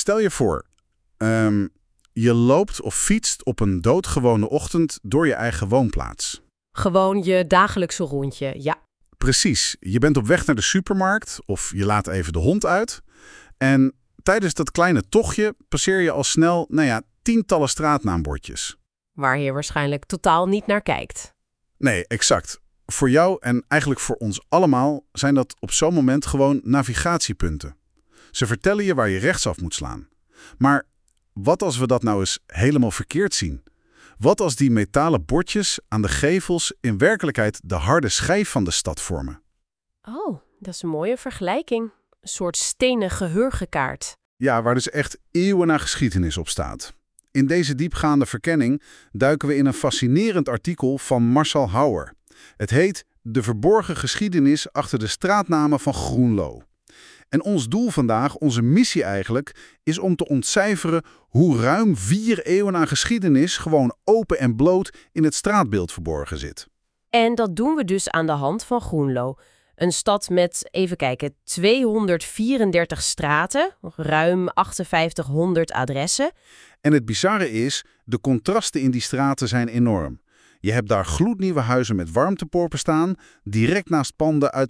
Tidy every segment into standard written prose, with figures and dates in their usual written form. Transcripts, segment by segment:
Stel je voor, je loopt of fietst op een doodgewone ochtend door je eigen woonplaats. Gewoon je dagelijkse rondje, ja. Precies, je bent op weg naar de supermarkt of je laat even de hond uit. En tijdens dat kleine tochtje passeer je al snel, tientallen straatnaambordjes. Waar je waarschijnlijk totaal niet naar kijkt. Nee, exact. Voor jou en eigenlijk voor ons allemaal zijn dat op zo'n moment gewoon navigatiepunten. Ze vertellen je waar je rechtsaf moet slaan. Maar wat als we dat nou eens helemaal verkeerd zien? Wat als die metalen bordjes aan de gevels in werkelijkheid de harde schijf van de stad vormen? Oh, dat is een mooie vergelijking. Een soort stenen geheugenkaart. Ja, waar dus echt eeuwen aan geschiedenis op staat. In deze diepgaande verkenning duiken we in een fascinerend artikel van Marcel Hauer. Het heet De verborgen geschiedenis achter de straatnamen van Groenlo. En ons doel vandaag, onze missie eigenlijk, is om te ontcijferen hoe ruim 4 eeuwen aan geschiedenis gewoon open en bloot in het straatbeeld verborgen zit. En dat doen we dus aan de hand van Groenlo. Een stad met, even kijken, 234 straten, ruim 5800 adressen. En het bizarre is, de contrasten in die straten zijn enorm. Je hebt daar gloednieuwe huizen met warmtepompen staan, direct naast panden uit,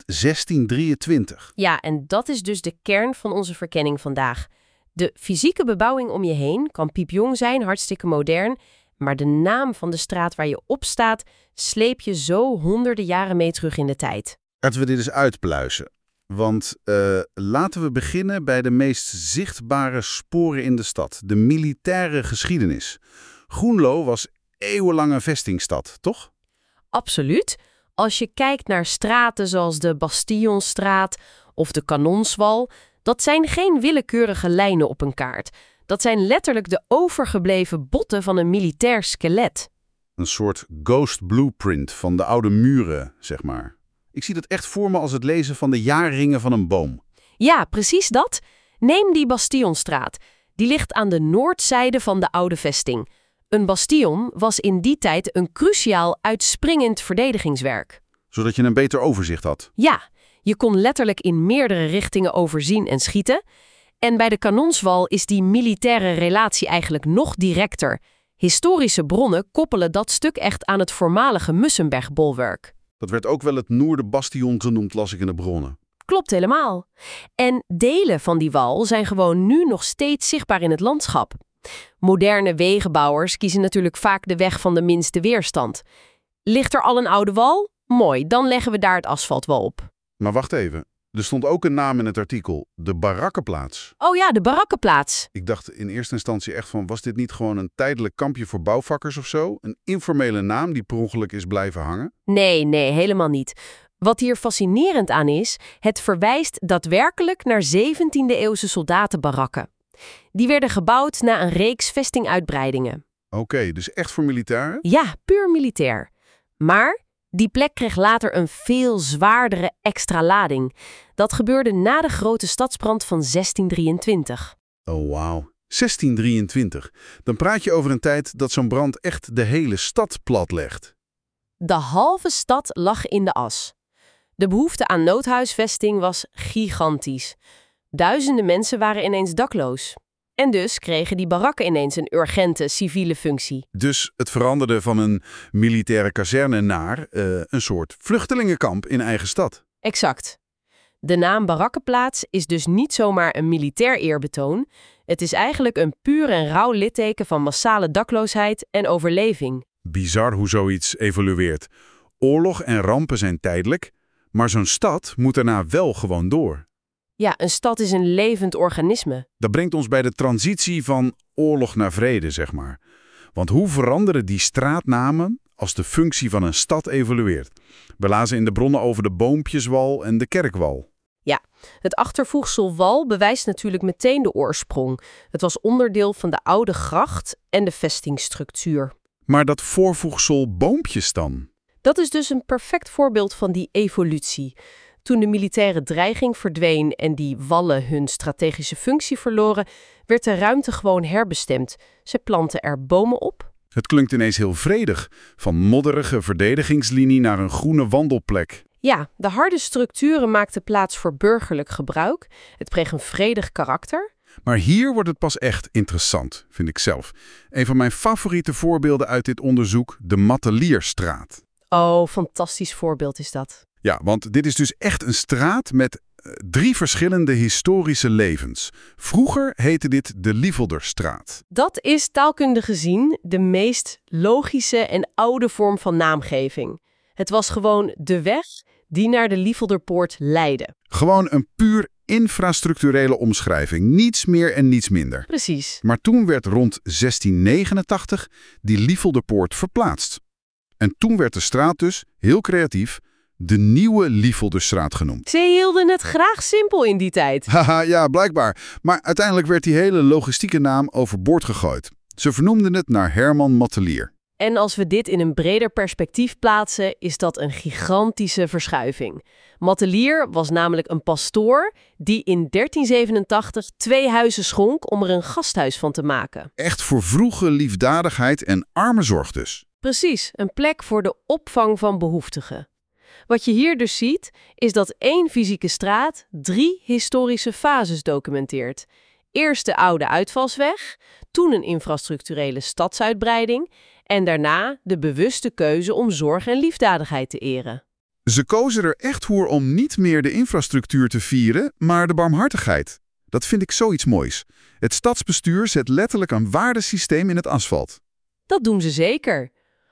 1623. Ja, en dat is dus de kern van onze verkenning vandaag. De fysieke bebouwing om je heen kan piepjong zijn, hartstikke modern, maar de naam van de straat waar je op staat sleep je zo honderden jaren mee terug in de tijd. Laten we dit eens uitpluizen. Want laten we beginnen bij de meest zichtbare sporen in de stad, de militaire geschiedenis. Groenlo was eeuwenlang een vestingstad, toch? Absoluut. Als je kijkt naar straten zoals de Bastionstraat of de Kanonswal, dat zijn geen willekeurige lijnen op een kaart. Dat zijn letterlijk de overgebleven botten van een militair skelet. Een soort ghost blueprint van de oude muren, zeg maar. Ik zie dat echt voor me als het lezen van de jaarringen van een boom. Ja, precies dat. Neem die Bastionstraat. Die ligt aan de noordzijde van de oude vesting. Een bastion was in die tijd een cruciaal uitspringend verdedigingswerk. Zodat je een beter overzicht had. Ja, je kon letterlijk in meerdere richtingen overzien en schieten. En bij de Kanonswal is die militaire relatie eigenlijk nog directer. Historische bronnen koppelen dat stuk echt aan het voormalige Mussenberg-bolwerk. Dat werd ook wel het Noorderbastion genoemd, las ik in de bronnen. Klopt helemaal. En delen van die wal zijn gewoon nu nog steeds zichtbaar in het landschap. Moderne wegenbouwers kiezen natuurlijk vaak de weg van de minste weerstand. Ligt er al een oude wal? Mooi, dan leggen we daar het asfalt wel op. Maar wacht even. Er stond ook een naam in het artikel. De Barakkenplaats. Oh ja, de Barakkenplaats. Ik dacht in eerste instantie echt van, was dit niet gewoon een tijdelijk kampje voor bouwvakkers of zo? Een informele naam die per ongeluk is blijven hangen? Nee, helemaal niet. Wat hier fascinerend aan is, het verwijst daadwerkelijk naar 17e-eeuwse soldatenbarakken. Die werden gebouwd na een reeks vestinguitbreidingen. Oké, dus echt voor militairen? Ja, puur militair. Maar die plek kreeg later een veel zwaardere extra lading. Dat gebeurde na de grote stadsbrand van 1623. Oh, wauw. 1623. Dan praat je over een tijd dat zo'n brand echt de hele stad platlegt. De halve stad lag in de as. De behoefte aan noodhuisvesting was gigantisch. Duizenden mensen waren ineens dakloos. En dus kregen die barakken ineens een urgente civiele functie. Dus het veranderde van een militaire kazerne naar een soort vluchtelingenkamp in eigen stad. Exact. De naam Barakkenplaats is dus niet zomaar een militair eerbetoon. Het is eigenlijk een puur en rauw litteken van massale dakloosheid en overleving. Bizar hoe zoiets evolueert. Oorlog en rampen zijn tijdelijk, maar zo'n stad moet daarna wel gewoon door. Ja, een stad is een levend organisme. Dat brengt ons bij de transitie van oorlog naar vrede, zeg maar. Want hoe veranderen die straatnamen als de functie van een stad evolueert? We lazen in de bronnen over de Boompjeswal en de Kerkwal. Ja, het achtervoegsel wal bewijst natuurlijk meteen de oorsprong. Het was onderdeel van de oude gracht en de vestingstructuur. Maar dat voorvoegsel Boompjes dan? Dat is dus een perfect voorbeeld van die evolutie. Toen de militaire dreiging verdween en die wallen hun strategische functie verloren, werd de ruimte gewoon herbestemd. Ze planten er bomen op. Het klinkt ineens heel vredig. Van modderige verdedigingslinie naar een groene wandelplek. Ja, de harde structuren maakten plaats voor burgerlijk gebruik. Het kreeg een vredig karakter. Maar hier wordt het pas echt interessant, vind ik zelf. Een van mijn favoriete voorbeelden uit dit onderzoek, de Mattelierstraat. Oh, fantastisch voorbeeld is dat. Ja, want dit is dus echt een straat met 3 verschillende historische levens. Vroeger heette dit de Lievelderstraat. Dat is taalkundig gezien de meest logische en oude vorm van naamgeving. Het was gewoon de weg die naar de Lievelderpoort leidde. Gewoon een puur infrastructurele omschrijving. Niets meer en niets minder. Precies. Maar toen werd rond 1689 die Lievelderpoort verplaatst. En toen werd de straat dus, heel creatief, de Nieuwe Lievelderstraat genoemd. Ze hielden het graag simpel in die tijd. Haha, ja, blijkbaar. Maar uiteindelijk werd die hele logistieke naam overboord gegooid. Ze vernoemden het naar Herman Mattelier. En als we dit in een breder perspectief plaatsen, is dat een gigantische verschuiving. Mattelier was namelijk een pastoor die in 1387 2 huizen schonk om er een gasthuis van te maken. Echt voor vroege liefdadigheid en armenzorg dus. Precies, een plek voor de opvang van behoeftigen. Wat je hier dus ziet, is dat 1 fysieke straat 3 historische fases documenteert. Eerst de oude uitvalsweg, toen een infrastructurele stadsuitbreiding en daarna de bewuste keuze om zorg en liefdadigheid te eren. Ze kozen er echt voor om niet meer de infrastructuur te vieren, maar de barmhartigheid. Dat vind ik zoiets moois. Het stadsbestuur zet letterlijk een waardesysteem in het asfalt. Dat doen ze zeker.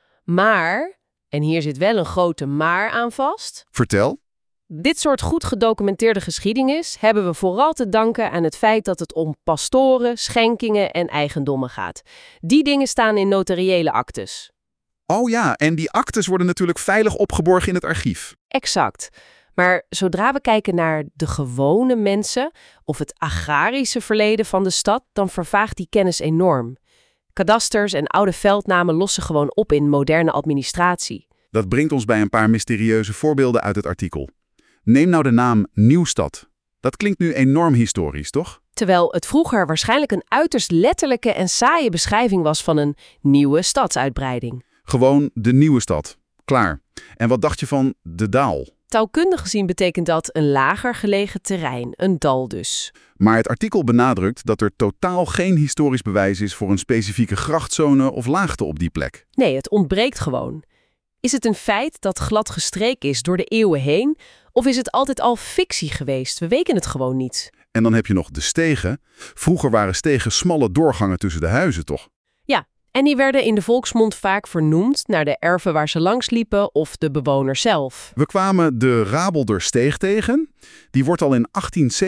Maar, en hier zit wel een grote maar aan vast, Vertel. dit soort goed gedocumenteerde geschiedenis hebben we vooral te danken aan het feit dat het om pastoren, schenkingen en eigendommen gaat. Die dingen staan in notariële aktes. Oh ja, en die aktes worden natuurlijk veilig opgeborgen in het archief. Exact. Maar zodra we kijken naar de gewone mensen of het agrarische verleden van de stad, dan vervaagt die kennis enorm. Kadasters en oude veldnamen lossen gewoon op in moderne administratie. Dat brengt ons bij een paar mysterieuze voorbeelden uit het artikel. Neem nou de naam Nieuwstad. Dat klinkt nu enorm historisch, toch? Terwijl het vroeger waarschijnlijk een uiterst letterlijke en saaie beschrijving was van een nieuwe stadsuitbreiding. Gewoon de nieuwe stad. Klaar. En wat dacht je van de Daal? Taalkundig gezien betekent dat een lager gelegen terrein, een dal dus. Maar het artikel benadrukt dat er totaal geen historisch bewijs is voor een specifieke grachtzone of laagte op die plek. Nee, het ontbreekt gewoon. Is het een feit dat glad gestreken is door de eeuwen heen? Of is het altijd al fictie geweest? We weten het gewoon niet. En dan heb je nog de stegen. Vroeger waren stegen smalle doorgangen tussen de huizen, toch? Ja, en die werden in de volksmond vaak vernoemd naar de erven waar ze langs liepen of de bewoners zelf. We kwamen de Rabeldersteeg tegen. Die wordt al in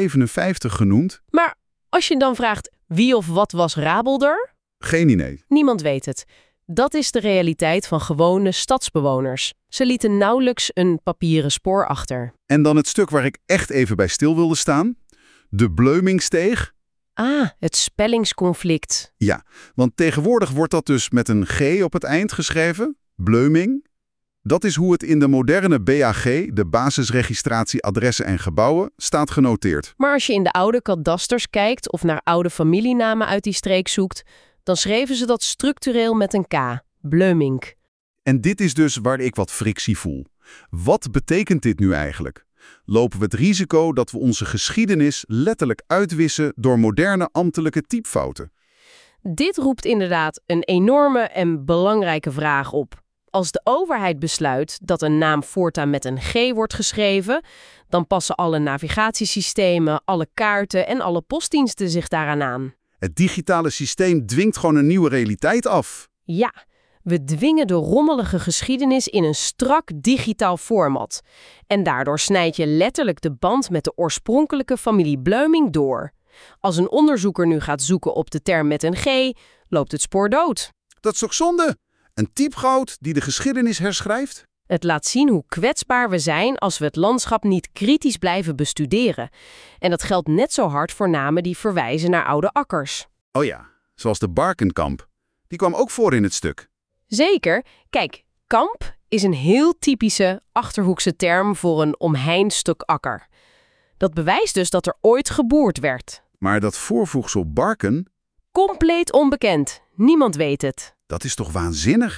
1857 genoemd. Maar als je dan vraagt wie of wat was Rabelder? Geen idee. Niemand weet het. Dat is de realiteit van gewone stadsbewoners. Ze lieten nauwelijks een papieren spoor achter. En dan het stuk waar ik echt even bij stil wilde staan. De Bleumingsteeg. Ah, het spellingsconflict. Ja, want tegenwoordig wordt dat dus met een G op het eind geschreven. Bleuming. Dat is hoe het in de moderne BAG, de basisregistratie adressen en gebouwen, staat genoteerd. Maar als je in de oude kadasters kijkt of naar oude familienamen uit die streek zoekt, dan schreven ze dat structureel met een K. Bleumink. En dit is dus waar ik wat frictie voel. Wat betekent dit nu eigenlijk? Lopen we het risico dat we onze geschiedenis letterlijk uitwissen door moderne ambtelijke typfouten? Dit roept inderdaad een enorme en belangrijke vraag op. Als de overheid besluit dat een naam voortaan met een G wordt geschreven, dan passen alle navigatiesystemen, alle kaarten en alle postdiensten zich daaraan aan. Het digitale systeem dwingt gewoon een nieuwe realiteit af. Ja, we dwingen de rommelige geschiedenis in een strak digitaal format. En daardoor snijd je letterlijk de band met de oorspronkelijke familie Bleuming door. Als een onderzoeker nu gaat zoeken op de term met een G, loopt het spoor dood. Dat is toch zonde? Een typgoud die de geschiedenis herschrijft? Het laat zien hoe kwetsbaar we zijn als we het landschap niet kritisch blijven bestuderen. En dat geldt net zo hard voor namen die verwijzen naar oude akkers. Oh ja, zoals de Barkenkamp. Die kwam ook voor in het stuk. Zeker. Kijk, kamp is een heel typische Achterhoekse term voor een omheind stuk akker. Dat bewijst dus dat er ooit geboerd werd. Maar dat voorvoegsel Barken, Compleet onbekend. Niemand weet het. dat is toch waanzinnig?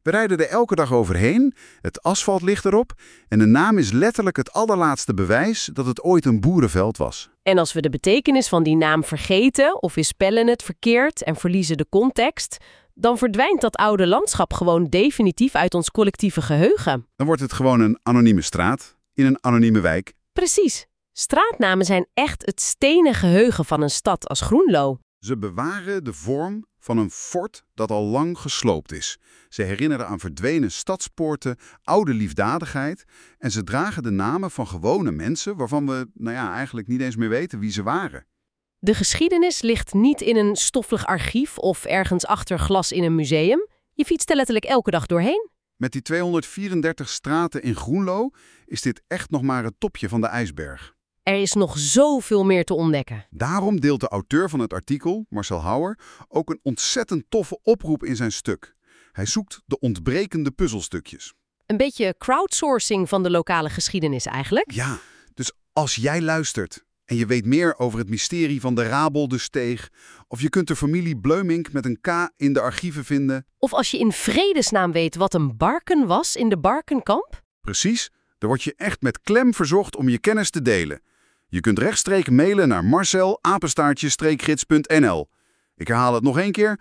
We rijden er elke dag overheen, het asfalt ligt erop en de naam is letterlijk het allerlaatste bewijs dat het ooit een boerenveld was. En als we de betekenis van die naam vergeten of we spellen het verkeerd en verliezen de context, dan verdwijnt dat oude landschap gewoon definitief uit ons collectieve geheugen. Dan wordt het gewoon een anonieme straat in een anonieme wijk. Precies. Straatnamen zijn echt het stenen geheugen van een stad als Groenlo. Ze bewaren de vorm van een fort dat al lang gesloopt is. Ze herinneren aan verdwenen stadspoorten, oude liefdadigheid en ze dragen de namen van gewone mensen waarvan we eigenlijk niet eens meer weten wie ze waren. De geschiedenis ligt niet in een stoffig archief of ergens achter glas in een museum. Je fietst er letterlijk elke dag doorheen. Met die 234 straten in Groenlo is dit echt nog maar het topje van de ijsberg. Er is nog zoveel meer te ontdekken. Daarom deelt de auteur van het artikel, Marcel Hauer, ook een ontzettend toffe oproep in zijn stuk. Hij zoekt de ontbrekende puzzelstukjes. Een beetje crowdsourcing van de lokale geschiedenis eigenlijk. Ja, dus als jij luistert en je weet meer over het mysterie van de Rabelde-steeg, of je kunt de familie Bleumink met een K in de archieven vinden. Of als je in vredesnaam weet wat een barken was in de Barkenkamp. Precies, dan word je echt met klem verzocht om je kennis te delen. Je kunt rechtstreeks mailen naar marcel@streekgids.nl. Ik herhaal het nog één keer,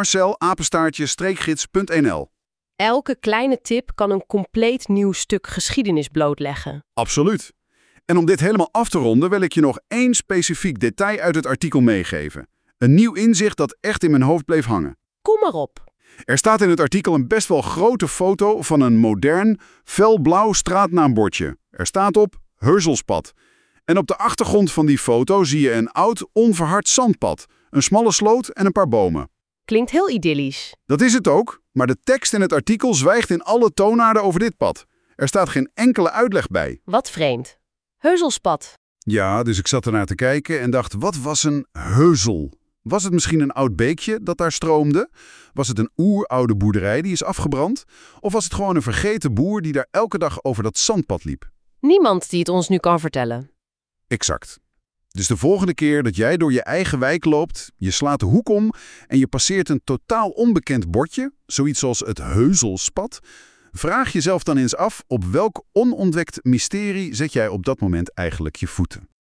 marcel@streekgids.nl. Elke kleine tip kan een compleet nieuw stuk geschiedenis blootleggen. Absoluut. En om dit helemaal af te ronden wil ik je nog één specifiek detail uit het artikel meegeven. Een nieuw inzicht dat echt in mijn hoofd bleef hangen. Kom maar op. Er staat in het artikel een best wel grote foto van een modern, felblauw straatnaambordje. Er staat op Heuzelspad. En op de achtergrond van die foto zie je een oud, onverhard zandpad, een smalle sloot en een paar bomen. Klinkt heel idyllisch. Dat is het ook, maar de tekst in het artikel zwijgt in alle toonaarden over dit pad. Er staat geen enkele uitleg bij. Wat vreemd. Heuzelspad. Ja, dus ik zat ernaar te kijken en dacht, wat was een heuzel? Was het misschien een oud beekje dat daar stroomde? Was het een oeroude boerderij die is afgebrand? Of was het gewoon een vergeten boer die daar elke dag over dat zandpad liep? Niemand die het ons nu kan vertellen. Exact. Dus de volgende keer dat jij door je eigen wijk loopt, je slaat de hoek om en je passeert een totaal onbekend bordje, zoiets als het Heuzelspad, vraag jezelf dan eens af op welk onontdekt mysterie zet jij op dat moment eigenlijk je voeten.